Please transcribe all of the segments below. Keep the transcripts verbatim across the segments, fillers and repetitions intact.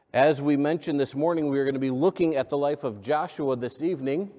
As we mentioned this morning, we are going to be looking at the life of Joshua this evening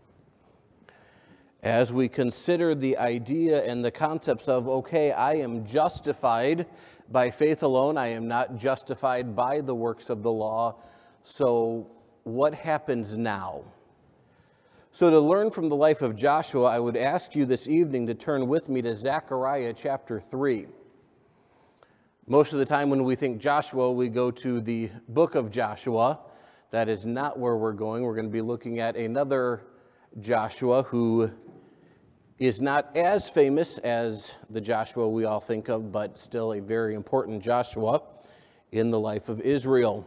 as we consider the idea and the concepts of, okay, I am justified by faith alone. I am not justified by the works of the law. So what happens now? So to learn from the life of Joshua, I would ask you this evening to turn with me to Zechariah chapter three. Most of the time when we think Joshua, we go to the book of Joshua. That is not where we're going. We're going to be looking at another Joshua who is not as famous as the Joshua we all think of, but still a very important Joshua in the life of Israel.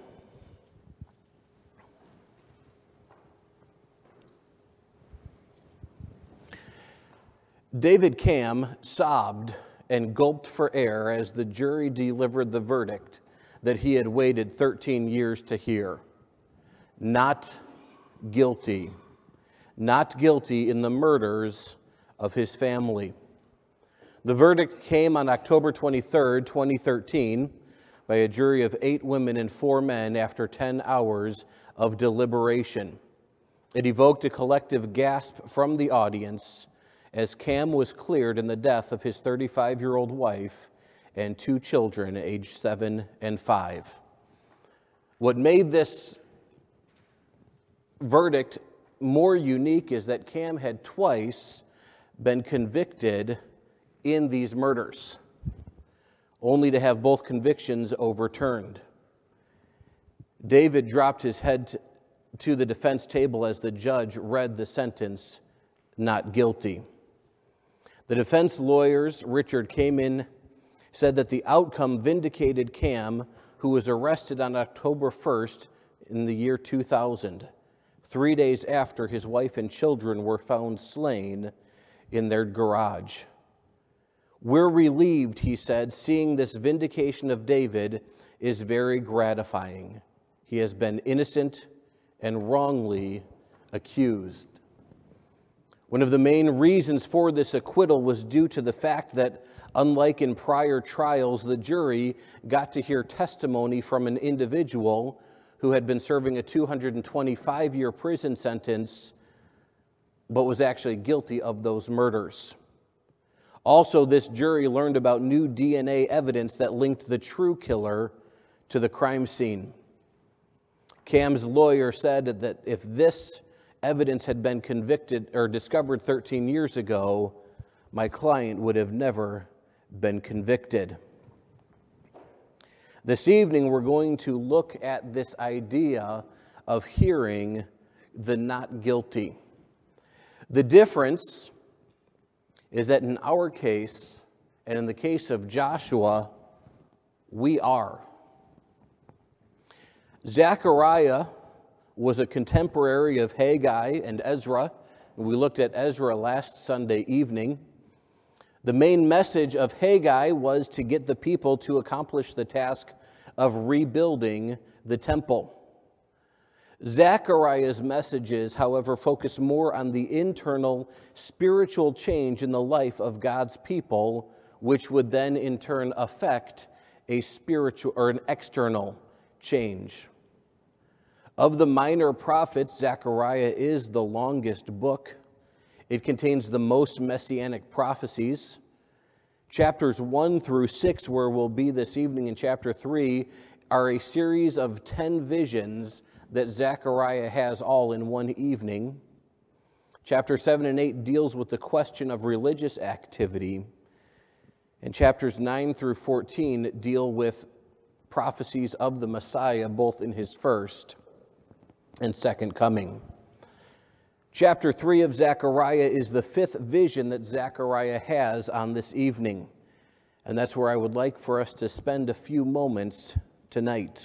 David Cam sobbed and gulped for air as the jury delivered the verdict that he had waited thirteen years to hear. Not guilty. Not guilty in the murders of his family. The verdict came on October twenty-third, twenty thirteen, by a jury of eight women and four men after ten hours of deliberation. It evoked a collective gasp from the audience as Cam was cleared in the death of his thirty-five-year-old wife and two children, aged seven and five. What made this verdict more unique is that Cam had twice been convicted in these murders, only to have both convictions overturned. David dropped his head to the defense table as the judge read the sentence, not guilty. The defense lawyers, Richard Kamen, said that the outcome vindicated Cam, who was arrested on October first in the year two thousand, three days after his wife and children were found slain in their garage. We're relieved, he said, seeing this vindication of David is very gratifying. He has been innocent and wrongly accused. One of the main reasons for this acquittal was due to the fact that, unlike in prior trials, the jury got to hear testimony from an individual who had been serving a two hundred twenty-five year prison sentence, but was actually guilty of those murders. Also, this jury learned about new D N A evidence that linked the true killer to the crime scene. Cam's lawyer said that if this evidence had been convicted or discovered thirteen years ago, my client would have never been convicted. This evening, we're going to look at this idea of hearing the not guilty. The difference is that in our case, and in the case of Joshua, we are. Zechariah was a contemporary of Haggai and Ezra. We looked at Ezra last Sunday evening. The main message of Haggai was to get the people to accomplish the task of rebuilding the temple. Zechariah's messages, however, focus more on the internal spiritual change in the life of God's people, which would then in turn affect a spiritual or an external change. Of the minor prophets, Zechariah is the longest book. It contains the most messianic prophecies. Chapters one through six, where we'll be this evening in chapter three, are a series of ten visions that Zechariah has all in one evening. Chapter seven and eight deals with the question of religious activity. And chapters nine through fourteen deal with prophecies of the Messiah, both in his first and second coming. Chapter three of Zechariah is the fifth vision that Zechariah has on this evening. And that's where I would like for us to spend a few moments tonight.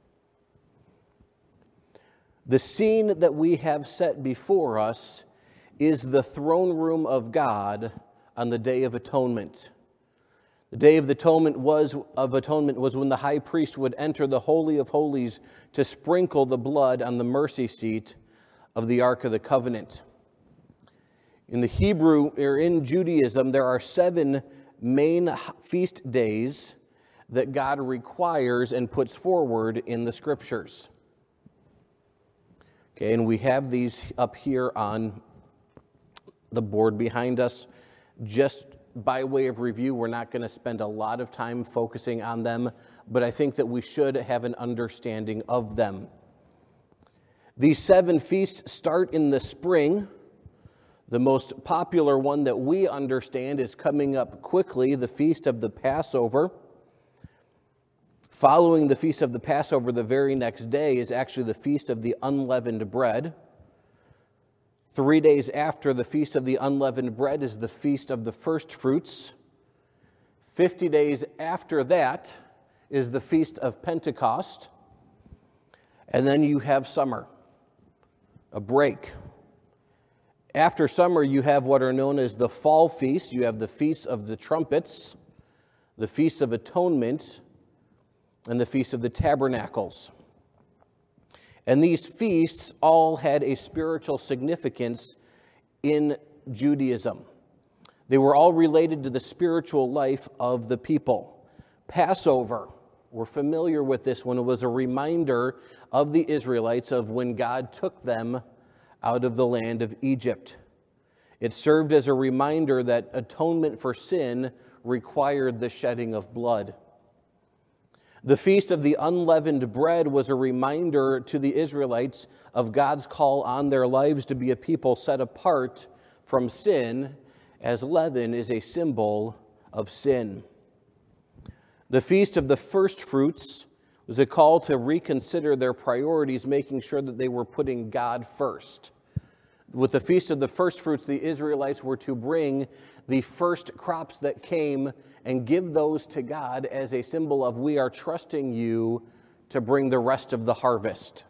The scene that we have set before us is the throne room of God on the Day of Atonement. The Day of Atonement was of Atonement was when the high priest would enter the Holy of Holies to sprinkle the blood on the mercy seat of the Ark of the Covenant. In the Hebrew, or in Judaism, there are seven main feast days that God requires and puts forward in the Scriptures. Okay, and we have these up here on the board behind us. Just by way of review, we're not going to spend a lot of time focusing on them, but I think that we should have an understanding of them. These seven feasts start in the spring. The most popular one that we understand is coming up quickly, the Feast of the Passover. Following the Feast of the Passover, the very next day is actually the Feast of the Unleavened Bread. Three days after the Feast of the Unleavened Bread is the Feast of the First Fruits. Fifty days after that is the Feast of Pentecost. And then you have summer, a break. After summer, you have what are known as the Fall Feast. You have the Feast of the Trumpets, the Feast of Atonement, and the Feast of the Tabernacles. And these feasts all had a spiritual significance in Judaism. They were all related to the spiritual life of the people. Passover, we're familiar with this one. It was a reminder of the Israelites of when God took them out of the land of Egypt. It served as a reminder that atonement for sin required the shedding of blood. The Feast of the Unleavened Bread was a reminder to the Israelites of God's call on their lives to be a people set apart from sin, as leaven is a symbol of sin. The Feast of the First Fruits was a call to reconsider their priorities, making sure that they were putting God first. With the Feast of the First Fruits, the Israelites were to bring the first crops that came and give those to God as a symbol of we are trusting you to bring the rest of the harvest.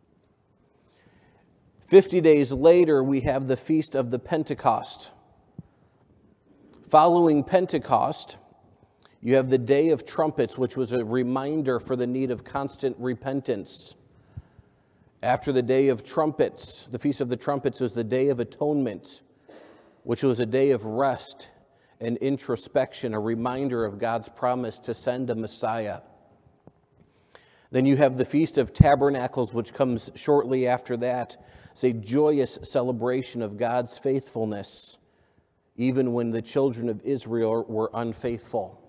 Fifty days later, we have the Feast of the Pentecost. Following Pentecost, you have the Day of Trumpets, which was a reminder for the need of constant repentance. After the Day of Trumpets, the Feast of the Trumpets was the Day of Atonement, which was a day of rest and introspection, a reminder of God's promise to send a Messiah. Then you have the Feast of Tabernacles, which comes shortly after that. It's a joyous celebration of God's faithfulness, even when the children of Israel were unfaithful.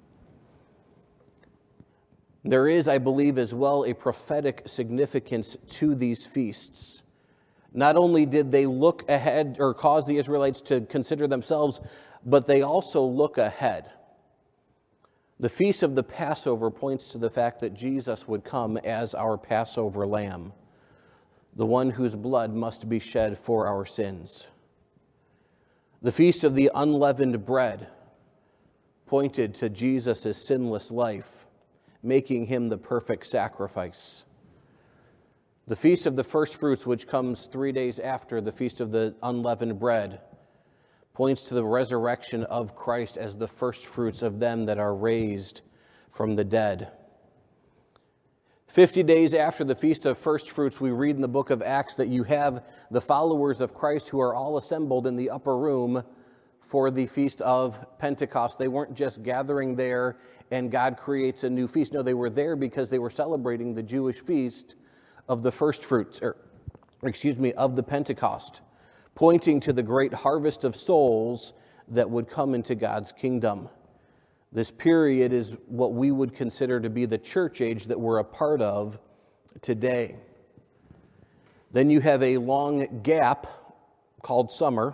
There is, I believe, as well, a prophetic significance to these feasts. Not only did they look ahead or cause the Israelites to consider themselves, but they also look ahead. The Feast of the Passover points to the fact that Jesus would come as our Passover lamb, the one whose blood must be shed for our sins. The Feast of the Unleavened Bread pointed to Jesus' sinless life, making him the perfect sacrifice. The Feast of the First Fruits, which comes three days after the Feast of the Unleavened Bread, points to the resurrection of Christ as the first fruits of them that are raised from the dead. Fifty days after the Feast of First Fruits, we read in the book of Acts that you have the followers of Christ who are all assembled in the upper room for the Feast of Pentecost. They weren't just gathering there and God creates a new feast. No, they were there because they were celebrating the Jewish feast of the first fruits, or excuse me, of the Pentecost, pointing to the great harvest of souls that would come into God's kingdom. This period is what we would consider to be the church age that we're a part of today. Then you have a long gap called summer.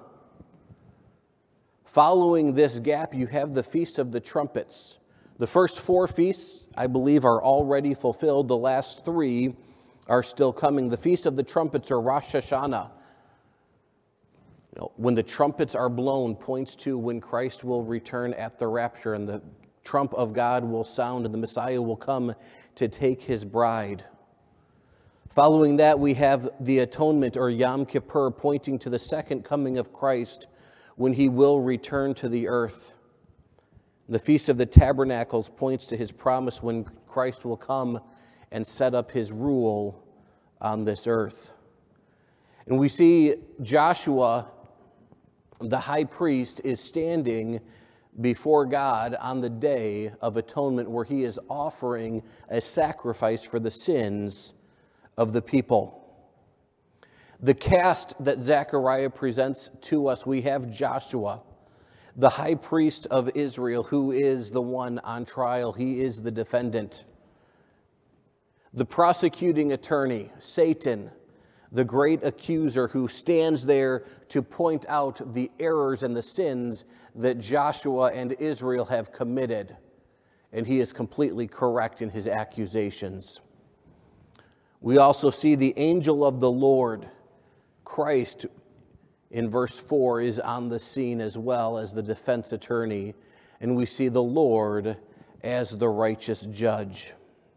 Following this gap, you have the Feast of the Trumpets. The first four feasts, I believe, are already fulfilled. The last three are still coming. The Feast of the Trumpets, or Rosh Hashanah, you know, when the trumpets are blown, points to when Christ will return at the rapture, and the trump of God will sound, and the Messiah will come to take his bride. Following that, we have the Atonement, or Yom Kippur, pointing to the second coming of Christ, when he will return to the earth. The Feast of the Tabernacles points to his promise when Christ will come and set up his rule on this earth. And we see Joshua, the high priest, is standing before God on the Day of Atonement, where he is offering a sacrifice for the sins of the people. The cast that Zechariah presents to us, we have Joshua, the high priest of Israel, who is the one on trial. He is the defendant. The prosecuting attorney, Satan, the great accuser who stands there to point out the errors and the sins that Joshua and Israel have committed. And he is completely correct in his accusations. We also see the angel of the Lord, Christ, in verse four, is on the scene as well as the defense attorney. And we see the Lord as the righteous judge.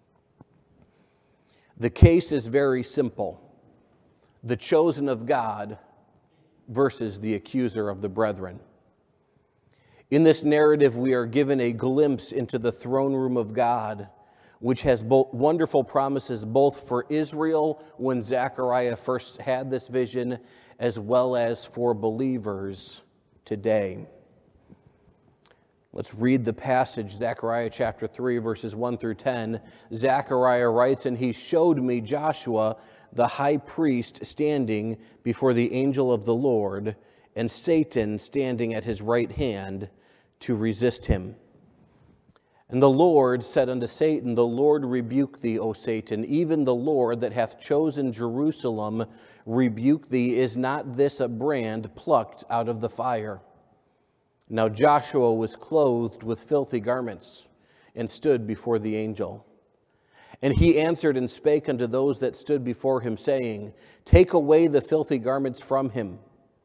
The case is very simple. The chosen of God versus the accuser of the brethren. In this narrative, we are given a glimpse into the throne room of God, which has both wonderful promises both for Israel when Zechariah first had this vision, as well as for believers today. Let's read the passage, Zechariah chapter three, verses one through ten. Zechariah writes, "And he showed me Joshua, the high priest, standing before the angel of the Lord, and Satan standing at his right hand to resist him. And the Lord said unto Satan, The Lord rebuke thee, O Satan, even the Lord that hath chosen Jerusalem rebuke thee. Is not this a brand plucked out of the fire? Now Joshua was clothed with filthy garments, and stood before the angel. And he answered and spake unto those that stood before him, saying, Take away the filthy garments from him.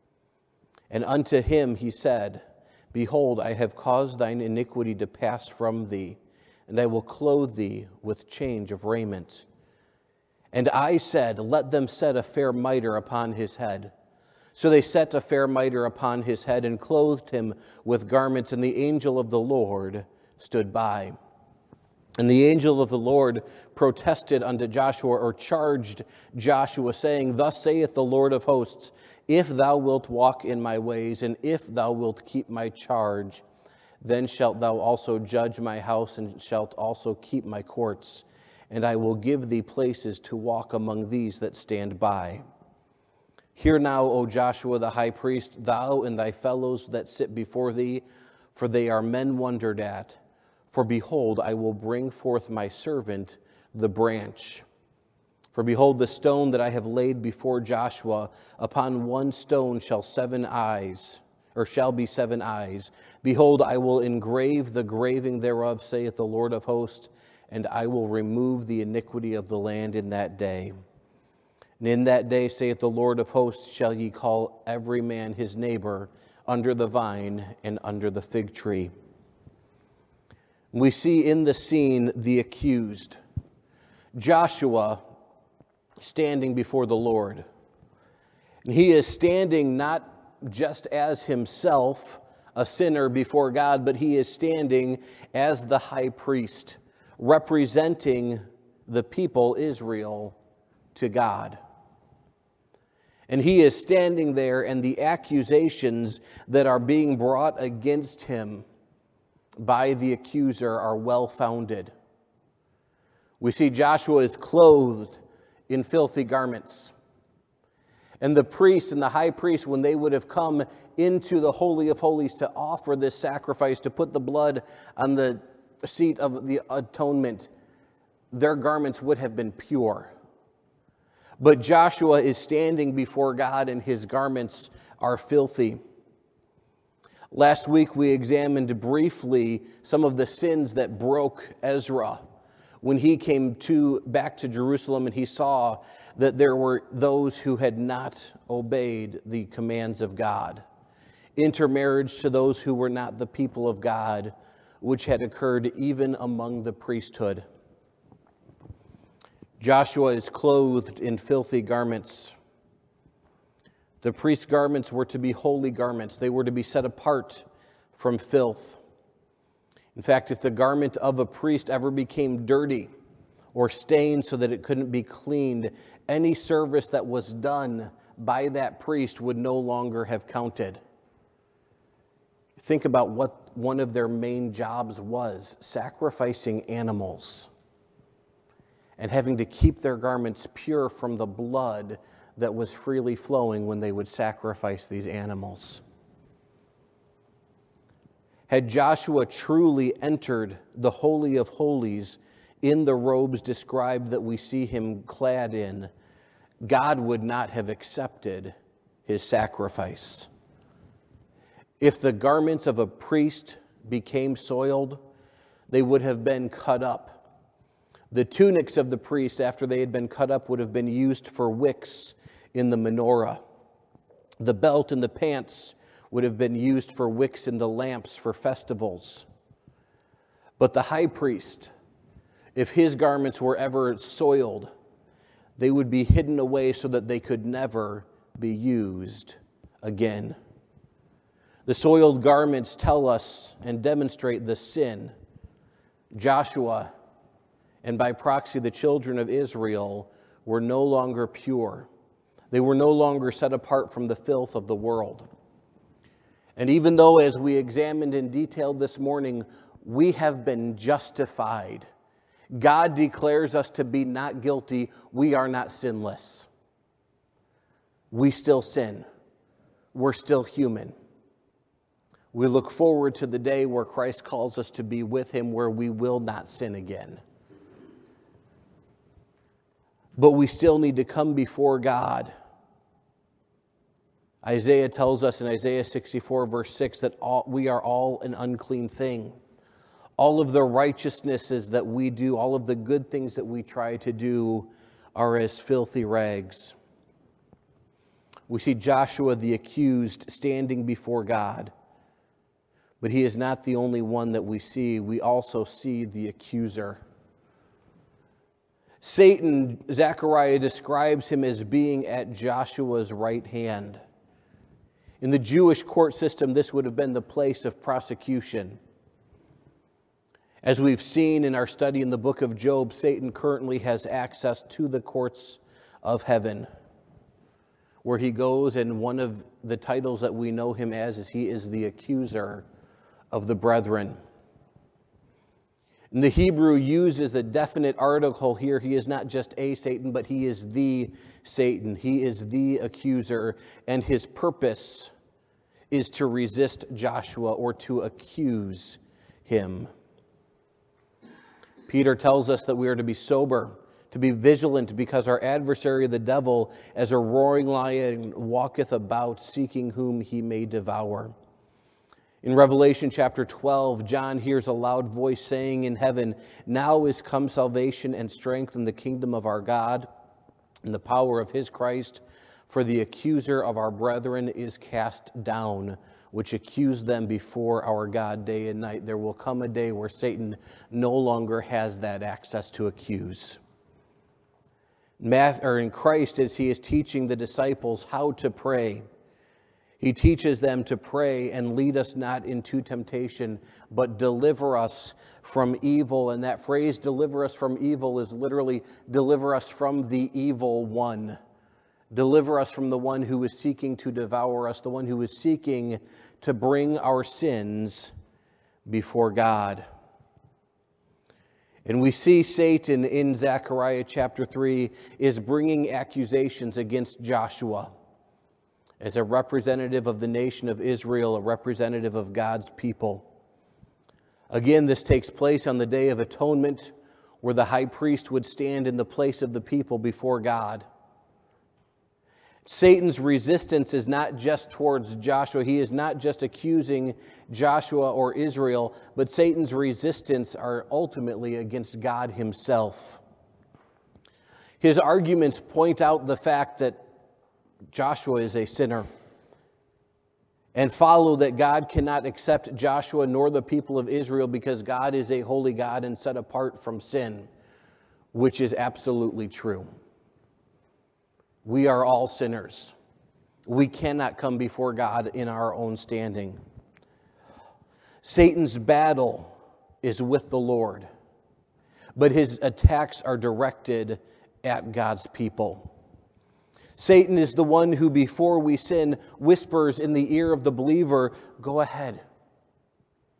And unto him he said, Behold, I have caused thine iniquity to pass from thee, and I will clothe thee with change of raiment. And I said, Let them set a fair mitre upon his head. So they set a fair mitre upon his head, and clothed him with garments, and the angel of the Lord stood by. And the angel of the Lord protested unto Joshua, or charged Joshua, saying, Thus saith the Lord of hosts, If thou wilt walk in my ways, and if thou wilt keep my charge, then shalt thou also judge my house, and shalt also keep my courts. And I will give thee places to walk among these that stand by. Hear now, O Joshua the high priest, thou and thy fellows that sit before thee, for they are men wondered at. For behold, I will bring forth my servant, the branch. For behold, the stone that I have laid before Joshua, upon one stone shall seven eyes, or shall be seven eyes. Behold, I will engrave the graving thereof, saith the Lord of hosts, and I will remove the iniquity of the land in that day. And in that day, saith the Lord of hosts, shall ye call every man his neighbor under the vine and under the fig tree. We see in the scene the accused, Joshua, standing before the Lord. And he is standing not just as himself, a sinner before God, but he is standing as the high priest, representing the people, Israel, to God. And he is standing there, and the accusations that are being brought against him by the accuser are well-founded. We see Joshua is clothed in filthy garments. And the priest and the high priest, when they would have come into the Holy of Holies to offer this sacrifice, to put the blood on the seat of the atonement, their garments would have been pure. But Joshua is standing before God, and his garments are filthy. Last week we examined briefly some of the sins that broke Ezra when he came to back to Jerusalem, and he saw that there were those who had not obeyed the commands of God. Intermarriage to those who were not the people of God, which had occurred even among the priesthood. Joshua is clothed in filthy garments. The priest's garments were to be holy garments. They were to be set apart from filth. In fact, if the garment of a priest ever became dirty or stained so that it couldn't be cleaned, any service that was done by that priest would no longer have counted. think about what one of their main jobs was: sacrificing animals and having to keep their garments pure from the blood that was freely flowing when they would sacrifice these animals. Had Joshua truly entered the Holy of Holies in the robes described that we see him clad in, God would not have accepted his sacrifice. If the garments of a priest became soiled, they would have been cut up. The tunics of the priests, after they had been cut up, would have been used for wicks in the menorah. The belt and the pants would have been used for wicks in the lamps for festivals. But the high priest, if his garments were ever soiled, they would be hidden away so that they could never be used again. The soiled garments tell us and demonstrate the sin. Joshua, and by proxy the children of Israel, were no longer pure. They were no longer set apart from the filth of the world. And even though, as we examined in detail this morning, we have been justified, God declares us to be not guilty, we are not sinless. We still sin. We're still human. We look forward to the day where Christ calls us to be with him, where we will not sin again. But we still need to come before God. Isaiah tells us in Isaiah sixty-four, verse six, that all, we are all an unclean thing. All of the righteousnesses that we do, all of the good things that we try to do are as filthy rags. We see Joshua the accused standing before God. But he is not the only one that we see. We also see the accuser. Satan, Zechariah describes him as being at Joshua's right hand. In the Jewish court system, this would have been the place of prosecution. As we've seen in our study in the book of Job, Satan currently has access to the courts of heaven, where he goes, and one of the titles that we know him as is he is the accuser of the brethren. And the Hebrew uses the definite article here. He is not just a Satan, but he is the Satan. He is the accuser, and his purpose is to resist Joshua or to accuse him. Peter tells us that we are to be sober, to be vigilant, because our adversary, the devil, as a roaring lion, walketh about, seeking whom he may devour. In Revelation chapter twelve, John hears a loud voice saying in heaven, "Now is come salvation and strength in the kingdom of our God and the power of his Christ, for the accuser of our brethren is cast down, which accused them before our God day and night." There will come a day where Satan no longer has that access to accuse. Math, or in Christ, as he is teaching the disciples how to pray, he teaches them to pray, "And lead us not into temptation, but deliver us from evil." And that phrase, "deliver us from evil," is literally deliver us from the evil one. Deliver us from the one who is seeking to devour us, the one who is seeking to bring our sins before God. And we see Satan in Zechariah chapter three is bringing accusations against Joshua as a representative of the nation of Israel, a representative of God's people. Again, this takes place on the Day of Atonement, where the high priest would stand in the place of the people before God. Satan's resistance is not just towards Joshua. He is not just accusing Joshua or Israel, but Satan's resistance are ultimately against God himself. His arguments point out the fact that Joshua is a sinner, and follow that God cannot accept Joshua nor the people of Israel because God is a holy God and set apart from sin, which is absolutely true. We are all sinners. We cannot come before God in our own standing. Satan's battle is with the Lord, but his attacks are directed at God's people. Satan is the one who, before we sin, whispers in the ear of the believer, "Go ahead,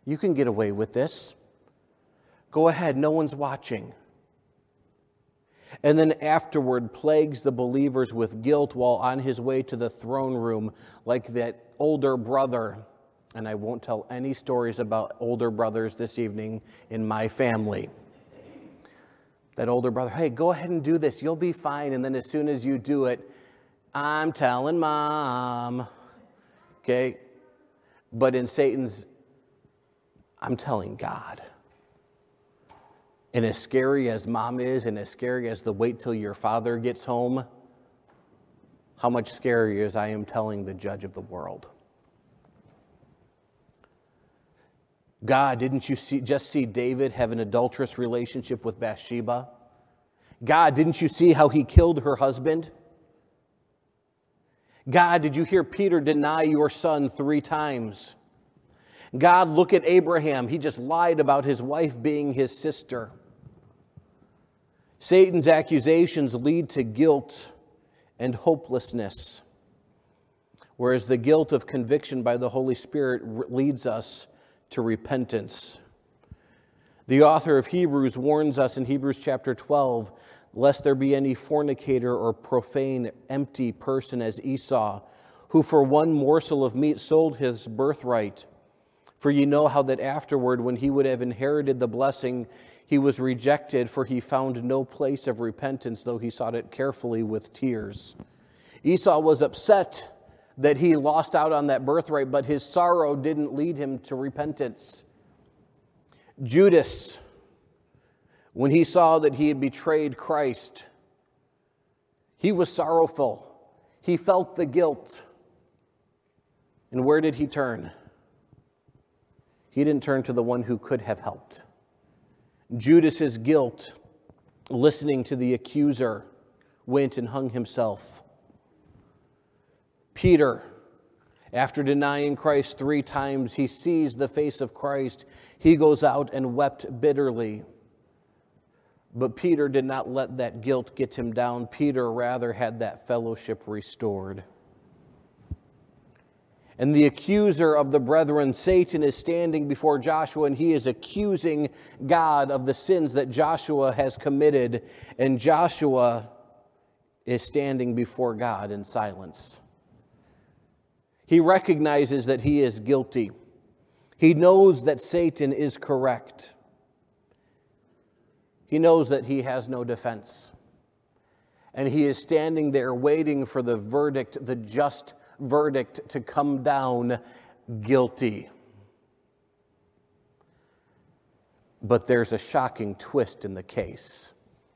You can get away with this. Go ahead, no one's watching. And then afterward plagues the believers with guilt while on his way to the throne room, like that older brother. And I won't tell any stories about older brothers this evening in my family. That older brother, hey, go ahead and do this. You'll be fine. And then as soon as you do it, I'm telling mom. Okay? But in Satan's, I'm telling God. And as scary as mom is, and as scary as the wait till your father gets home, how much scarier is I am telling the judge of the world. God, didn't you see, just see David have an adulterous relationship with Bathsheba? God, didn't you see how he killed her husband? God, did you hear Peter deny your son three times? God, look at Abraham. He just lied about his wife being his sister. Satan's accusations lead to guilt and hopelessness, whereas the guilt of conviction by the Holy Spirit leads us to repentance. The author of Hebrews warns us in Hebrews chapter twelve, lest there be any fornicator or profane, empty person as Esau, who for one morsel of meat sold his birthright. For ye know how that afterward, when he would have inherited the blessing, he was rejected, for he found no place of repentance, though he sought it carefully with tears. Esau was upset that he lost out on that birthright, but his sorrow didn't lead him to repentance. Judas, when he saw that he had betrayed Christ, he was sorrowful. He felt the guilt. And where did he turn? He didn't turn to the one who could have helped. Judas's guilt, listening to the accuser, went and hung himself. Peter, after denying Christ three times, he sees the face of Christ. He goes out and wept bitterly. But Peter did not let that guilt get him down. Peter rather had that fellowship restored. And the accuser of the brethren, Satan, is standing before Joshua, and he is accusing God of the sins that Joshua has committed. And Joshua is standing before God in silence. He recognizes that he is guilty. He knows that Satan is correct. He knows that he has no defense. And he is standing there waiting for the verdict, the just verdict, to come down, guilty. But there's a shocking twist in the case.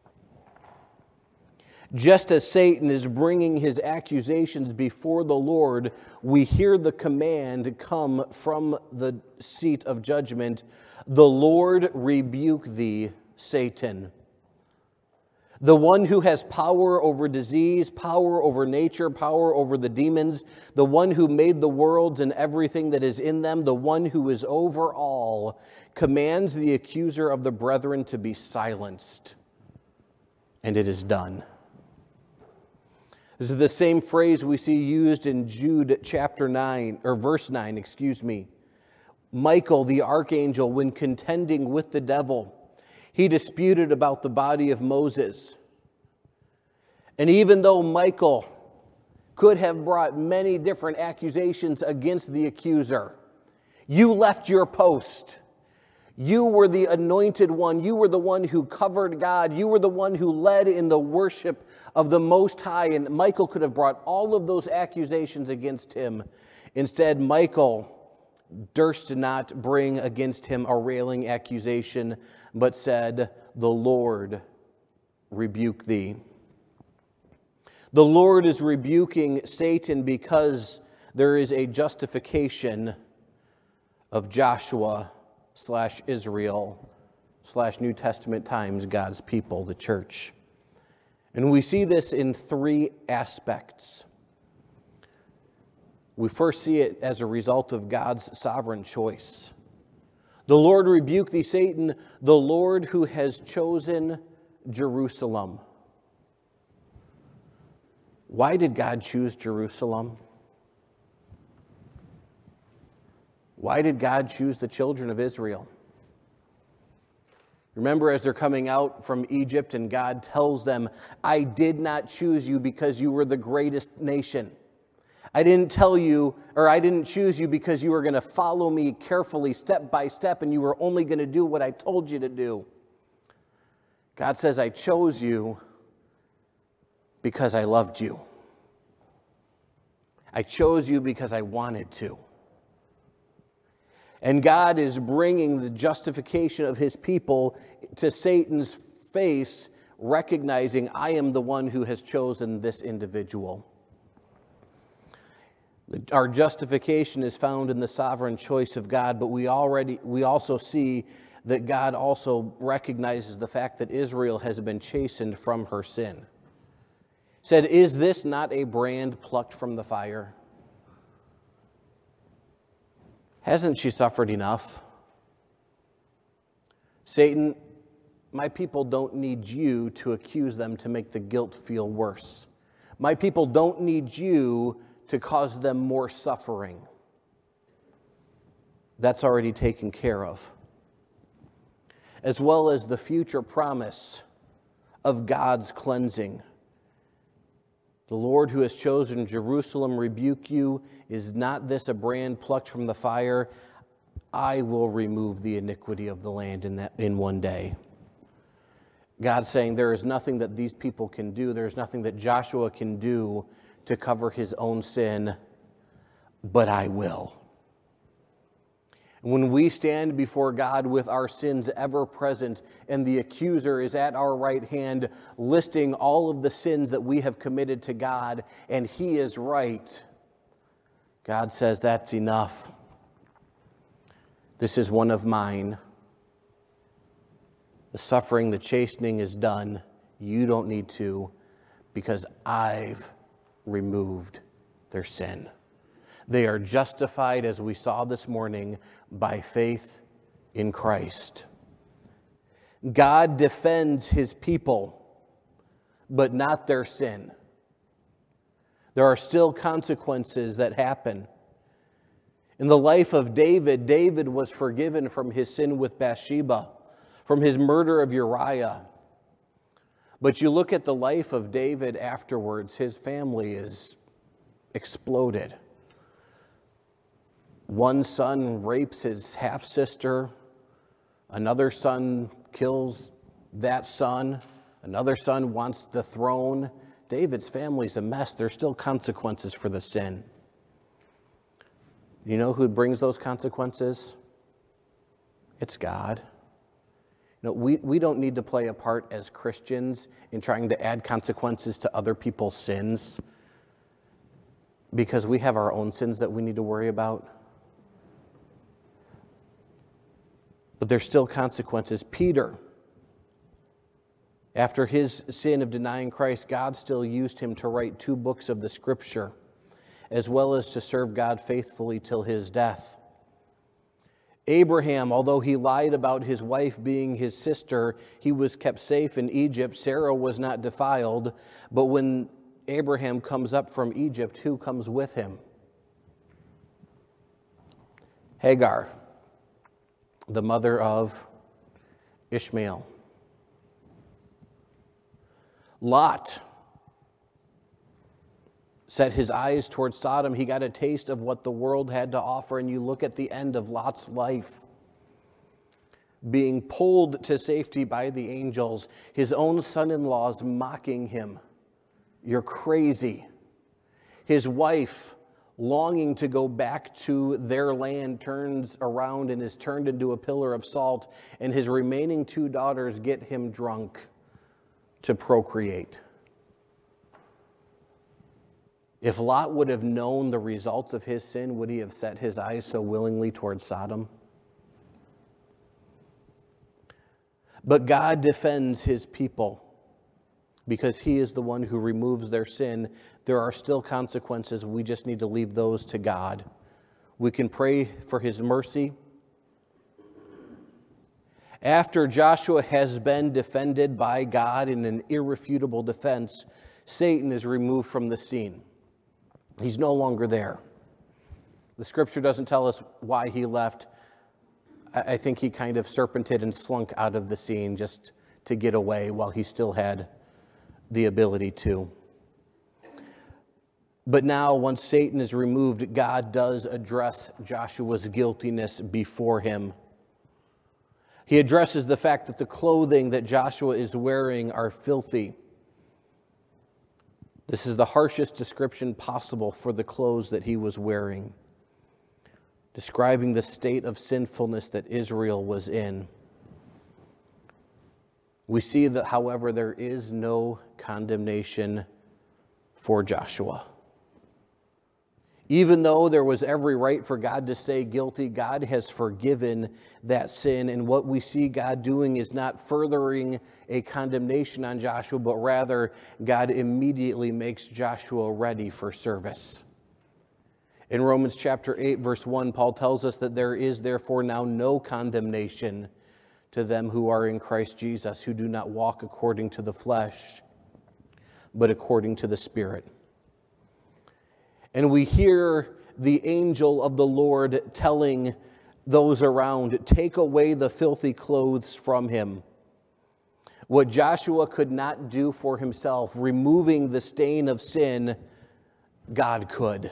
Just as Satan is bringing his accusations before the Lord, we hear the command come from the seat of judgment, "The Lord rebuke thee, Satan." The one who has power over disease, power over nature, power over the demons, the one who made the worlds and everything that is in them, the one who is over all, commands the accuser of the brethren to be silenced. And it is done. This is the same phrase we see used in Jude chapter nine, or verse nine, excuse me. Michael, the archangel, when contending with the devil, he disputed about the body of Moses. And even though Michael could have brought many different accusations against the accuser, you left your post. You were the anointed one. You were the one who covered God. You were the one who led in the worship of the Most High. And Michael could have brought all of those accusations against him. Instead, Michael durst not bring against him a railing accusation, but said, "The Lord rebuke thee." The Lord is rebuking Satan because there is a justification of Joshua slash Israel slash New Testament times God's people, the church. And we see this in three aspects. We first see it as a result of God's sovereign choice. The Lord rebuke thee, Satan, the Lord who has chosen Jerusalem. Why did God choose Jerusalem? Why did God choose the children of Israel? Remember, as they're coming out from Egypt and God tells them, I did not choose you because you were the greatest nation. I didn't tell you, or I didn't choose you because you were going to follow me carefully step by step and you were only going to do what I told you to do. God says, I chose you because I loved you. I chose you because I wanted to. And God is bringing the justification of his people to Satan's face, recognizing I am the one who has chosen this individual. Our justification is found in the sovereign choice of God, but we already we also see that God also recognizes the fact that Israel has been chastened from her sin. Said, is this not a brand plucked from the fire? Hasn't she suffered enough? Satan, my people don't need you to accuse them to make the guilt feel worse. My people don't need you to cause them more suffering. That's already taken care of. As well as the future promise of God's cleansing. The Lord who has chosen Jerusalem rebuke you. Is not this a brand plucked from the fire? I will remove the iniquity of the land in that in one day. God's saying there is nothing that these people can do. There is nothing that Joshua can do to cover his own sin, but I will. When we stand before God with our sins ever present and the accuser is at our right hand listing all of the sins that we have committed to God and he is right, God says that's enough. This is one of mine. The suffering, the chastening is done. You don't need to because I've removed their sin. They are justified, as we saw this morning, by faith in Christ. God defends his people, but not their sin. There are still consequences that happen. In the life of David, David was forgiven from his sin with Bathsheba, from his murder of Uriah. But you look at the life of David afterwards, his family is exploded. One son rapes his half-sister. Another son kills that son. Another son wants the throne. David's family's a mess. There's still consequences for the sin. You know who brings those consequences? It's God. You know, we, we don't need to play a part as Christians in trying to add consequences to other people's sins because we have our own sins that we need to worry about. But there's still consequences. Peter, after his sin of denying Christ, God still used him to write two books of the Scripture, as well as to serve God faithfully till his death. Abraham, although he lied about his wife being his sister, he was kept safe in Egypt. Sarah was not defiled. But when Abraham comes up from Egypt, who comes with him? Hagar, the mother of Ishmael. Lot set his eyes towards Sodom. He got a taste of what the world had to offer, and you look at the end of Lot's life. Being pulled to safety by the angels, his own son-in-laws mocking him. You're crazy. His wife, longing to go back to their land, turns around and is turned into a pillar of salt, and his remaining two daughters get him drunk to procreate. If Lot would have known the results of his sin, would he have set his eyes so willingly towards Sodom? But God defends his people because he is the one who removes their sin. There are still consequences. We just need to leave those to God. We can pray for his mercy. After Joshua has been defended by God in an irrefutable defense, Satan is removed from the scene. He's no longer there. The scripture doesn't tell us why he left. I think he kind of serpented and slunk out of the scene just to get away while he still had the ability to. But now, once Satan is removed, God does address Joshua's guiltiness before him. He addresses the fact that the clothing that Joshua is wearing are filthy. This is the harshest description possible for the clothes that he was wearing, describing the state of sinfulness that Israel was in. We see that, however, there is no condemnation for Joshua. Even though there was every right for God to say guilty, God has forgiven that sin. And what we see God doing is not furthering a condemnation on Joshua, but rather God immediately makes Joshua ready for service. In Romans chapter eight, verse one, Paul tells us that there is therefore now no condemnation to them who are in Christ Jesus, who do not walk according to the flesh, but according to the Spirit. And we hear the angel of the Lord telling those around, take away the filthy clothes from him. What Joshua could not do for himself, removing the stain of sin, God could.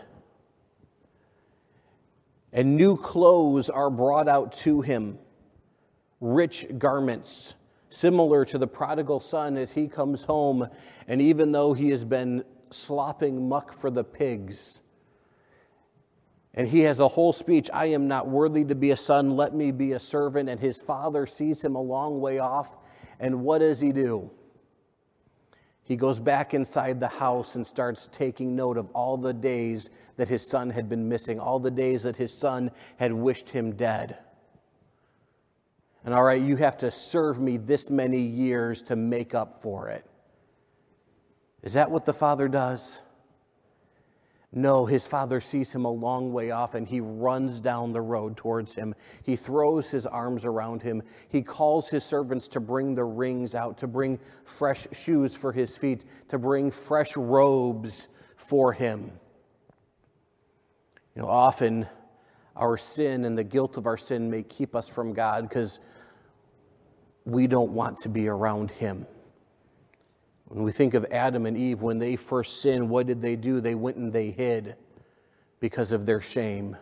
And new clothes are brought out to him, rich garments, similar to the prodigal son as he comes home, and even though he has been slopping muck for the pigs, and he has a whole speech, I am not worthy to be a son, let me be a servant, and his father sees him a long way off, and what does he do? He goes back inside the house and starts taking note of all the days that his son had been missing, all the days that his son had wished him dead. And all right, you have to serve me this many years to make up for it. Is that what the father does? No, his father sees him a long way off and he runs down the road towards him. He throws his arms around him. He calls his servants to bring the rings out, to bring fresh shoes for his feet, to bring fresh robes for him. You know, often our sin and the guilt of our sin may keep us from God because we don't want to be around him. When we think of Adam and Eve, when they first sinned, what did they do? They went and they hid because of their shame.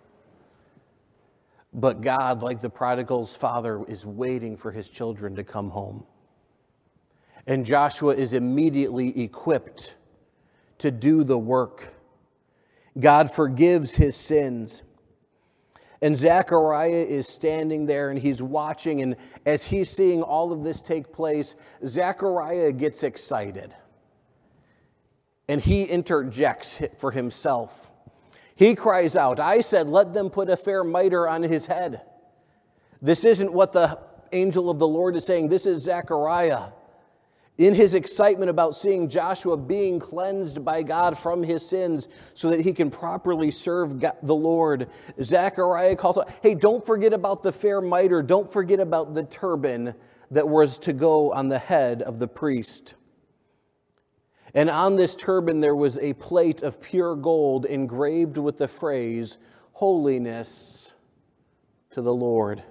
But God, like the prodigal's father, is waiting for his children to come home. And Joshua is immediately equipped to do the work. God forgives his sins. And Zechariah is standing there and he's watching, and as he's seeing all of this take place, Zechariah gets excited. And he interjects for himself. He cries out, I said, let them put a fair mitre on his head. This isn't what the angel of the Lord is saying. This is Zechariah. In his excitement about seeing Joshua being cleansed by God from his sins so that he can properly serve God, the Lord, Zechariah calls out, hey, don't forget about the fair mitre. Don't forget about the turban that was to go on the head of the priest. And on this turban there was a plate of pure gold engraved with the phrase, holiness to the Lord.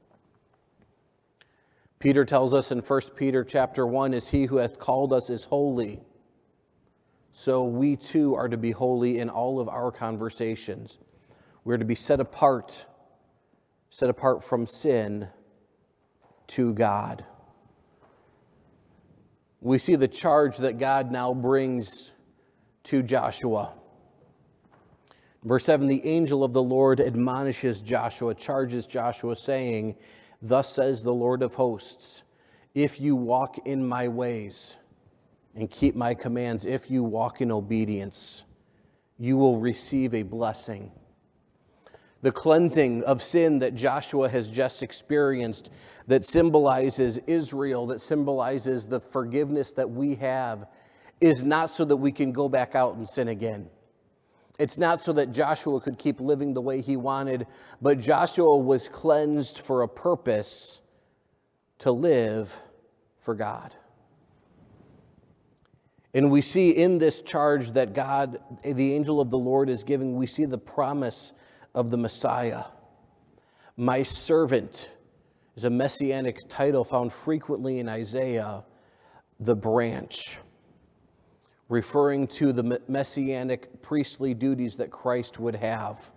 Peter tells us in First Peter chapter one, is he who hath called us is holy. So we too are to be holy in all of our conversations. We're to be set apart, set apart from sin to God. We see the charge that God now brings to Joshua. Verse seven, the angel of the Lord admonishes Joshua, charges Joshua, saying, thus says the Lord of hosts, if you walk in my ways and keep my commands, if you walk in obedience, you will receive a blessing. The cleansing of sin that Joshua has just experienced, that symbolizes Israel, that symbolizes the forgiveness that we have, is not so that we can go back out and sin again. It's not so that Joshua could keep living the way he wanted, but Joshua was cleansed for a purpose, to live for God. And we see in this charge that God, the angel of the Lord, is giving, we see the promise of the Messiah. My servant is a messianic title found frequently in Isaiah, the branch, referring to the messianic priestly duties that Christ would have.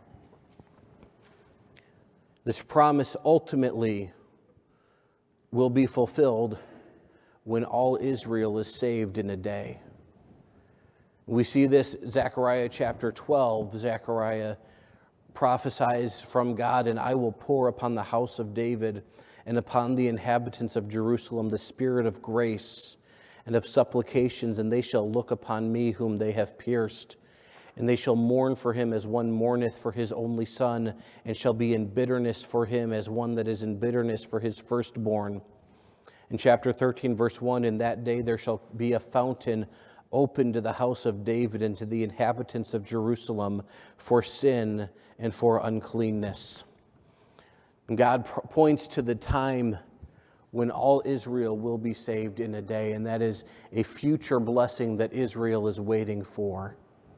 This promise ultimately will be fulfilled when all Israel is saved in a day. We see this, Zechariah chapter twelve. Zechariah prophesies from God, and I will pour upon the house of David and upon the inhabitants of Jerusalem the spirit of grace and of supplications, and they shall look upon me whom they have pierced. And they shall mourn for him as one mourneth for his only son, and shall be in bitterness for him as one that is in bitterness for his firstborn. In chapter thirteen, verse one, in that day there shall be a fountain open to the house of David and to the inhabitants of Jerusalem for sin and for uncleanness. And God points to the time when all Israel will be saved in a day, and that is a future blessing that Israel is waiting for.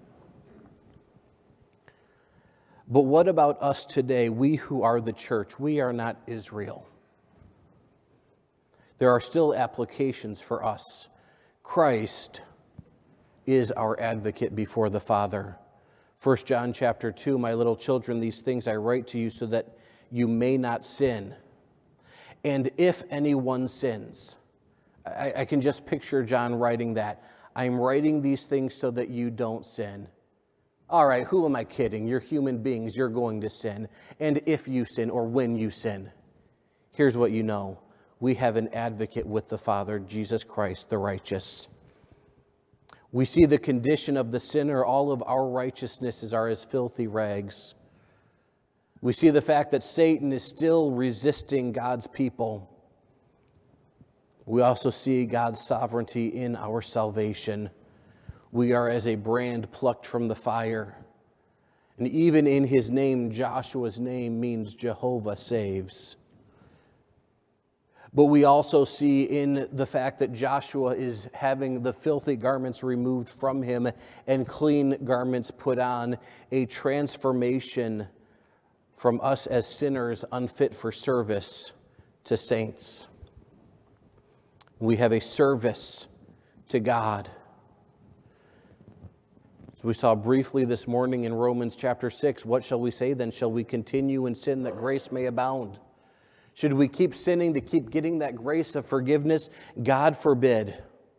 But what about us today, we who are the church? We are not Israel. There are still applications for us. Christ is our advocate before the Father. First John chapter two, my little children, these things I write to you so that you may not sin. And if anyone sins, I, I can just picture John writing that. I'm writing these things so that you don't sin. All right, who am I kidding? You're human beings. You're going to sin. And if you sin or when you sin, here's what you know. We have an advocate with the Father, Jesus Christ, the righteous. We see the condition of the sinner. All of our righteousnesses are as filthy rags. We see the fact that Satan is still resisting God's people. We also see God's sovereignty in our salvation. We are as a brand plucked from the fire. And even in his name, Joshua's name means Jehovah saves. But we also see in the fact that Joshua is having the filthy garments removed from him and clean garments put on, a transformation from us as sinners unfit for service to saints. We have a service to God. As we saw briefly this morning in Romans chapter six, what shall we say then? Shall we continue in sin that grace may abound? Should we keep sinning to keep getting that grace of forgiveness? God forbid.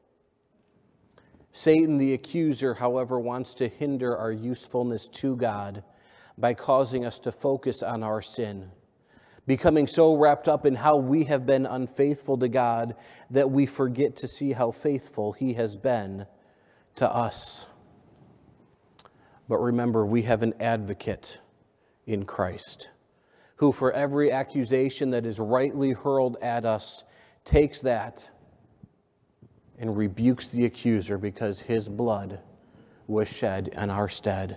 Satan, the accuser, however, wants to hinder our usefulness to God by causing us to focus on our sin, becoming so wrapped up in how we have been unfaithful to God that we forget to see how faithful He has been to us. But remember, we have an advocate in Christ, who for every accusation that is rightly hurled at us takes that and rebukes the accuser because his blood was shed in our stead.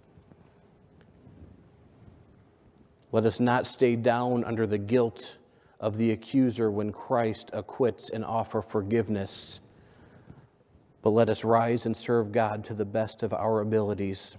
Let us not stay down under the guilt of the accuser when Christ acquits and offers forgiveness, but let us rise and serve God to the best of our abilities.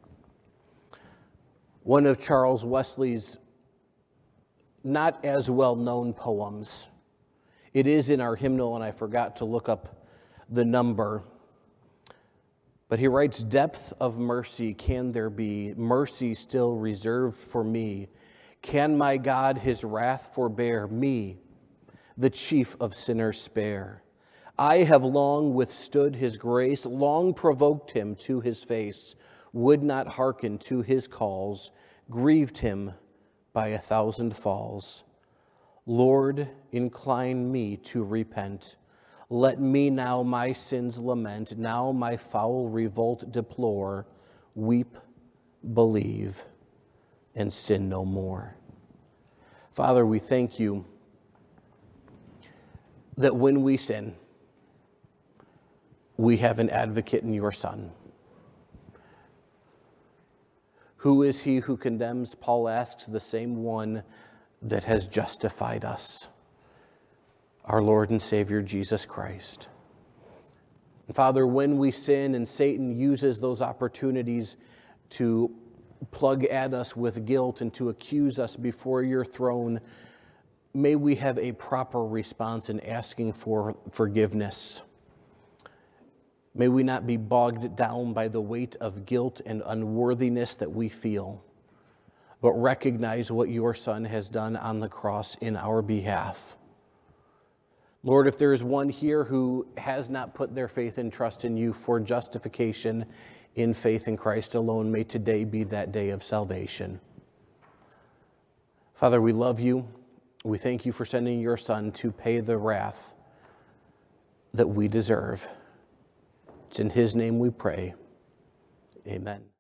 One of Charles Wesley's not as well-known poems. It is in our hymnal, and I forgot to look up the number. But he writes, "Depth of mercy can there be, mercy still reserved for me? Can my God his wrath forbear, me, the chief of sinners, spare? I have long withstood his grace, long provoked him to his face, would not hearken to his calls, grieved him by a thousand falls. Lord, incline me to repent. Let me now my sins lament, now my foul revolt deplore. Weep, believe, and sin no more." Father, we thank you that when we sin, we have an advocate in your Son. Who is he who condemns? Paul asks, the same one that has justified us, our Lord and Savior, Jesus Christ. Father, when we sin and Satan uses those opportunities to plug at us with guilt and to accuse us before your throne, may we have a proper response in asking for forgiveness. May we not be bogged down by the weight of guilt and unworthiness that we feel, but recognize what your Son has done on the cross in our behalf. Lord, if there is one here who has not put their faith and trust in you for justification in faith in Christ alone, may today be that day of salvation. Father, we love you. We thank you for sending your Son to pay the wrath that we deserve. It's in his name we pray. Amen.